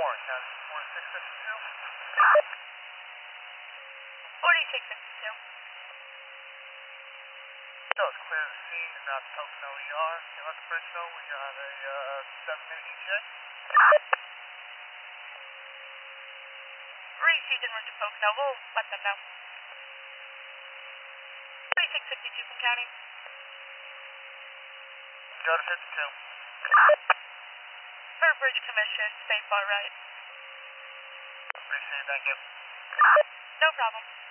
Warren County 4652. 4652. So it's clear the scene and not the Pocono ER. You let the bridge know we got a 7-minute ETA. Received en route to Pocono. We'll let them know. 4652 from County. Go to 52. For Bridge Commission, stay far right. Appreciate it, thank you. No problem.